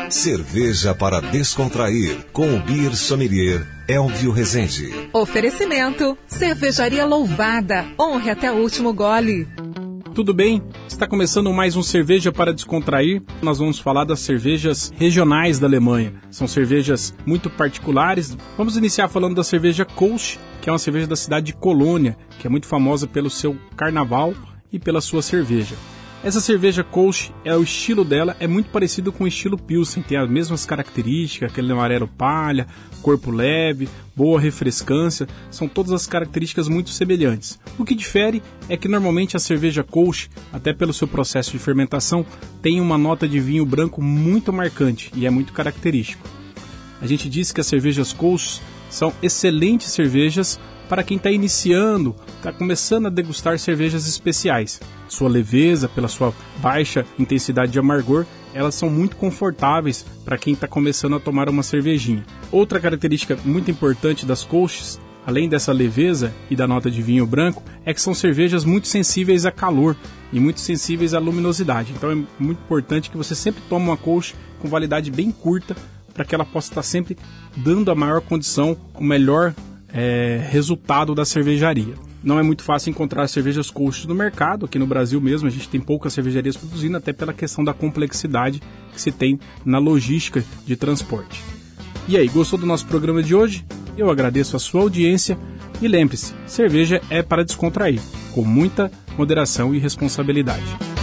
Cerveja para descontrair, com o Beer Sommelier Elvio Rezende. Oferecimento, Cervejaria Louvada, honre até o último gole. Tudo bem? Está começando mais um Cerveja para Descontrair. Nós vamos falar das cervejas regionais da Alemanha. São cervejas muito particulares. Vamos iniciar falando da cerveja Kolsch, que é uma cerveja da cidade de Colônia, que é muito famosa pelo seu carnaval e pela sua cerveja. Essa cerveja Kolsch, o estilo dela é muito parecido com o estilo Pilsen, tem as mesmas características, aquele amarelo palha, corpo leve, boa refrescância, são todas as características muito semelhantes. O que difere é que normalmente a cerveja Kolsch, até pelo seu processo de fermentação, tem uma nota de vinho branco muito marcante e é muito característico. A gente diz que as cervejas Kolsch são excelentes cervejas para quem está iniciando, está começando a degustar cervejas especiais. Sua leveza, pela sua baixa intensidade de amargor, elas são muito confortáveis para quem está começando a tomar uma cervejinha. Outra característica muito importante das Kolschs, além dessa leveza e da nota de vinho branco, é que são cervejas muito sensíveis a calor e muito sensíveis à luminosidade. Então é muito importante que você sempre tome uma Kolsch com validade bem curta, para que ela possa estar sempre dando a maior condição, o melhor resultado da cervejaria. Não é muito fácil encontrar cervejas Kolsch no mercado, aqui no Brasil mesmo a gente tem poucas cervejarias produzindo, até pela questão da complexidade que se tem na logística de transporte. E aí, gostou do nosso programa de hoje? Eu agradeço a sua audiência e lembre-se, cerveja é para descontrair, com muita moderação e responsabilidade.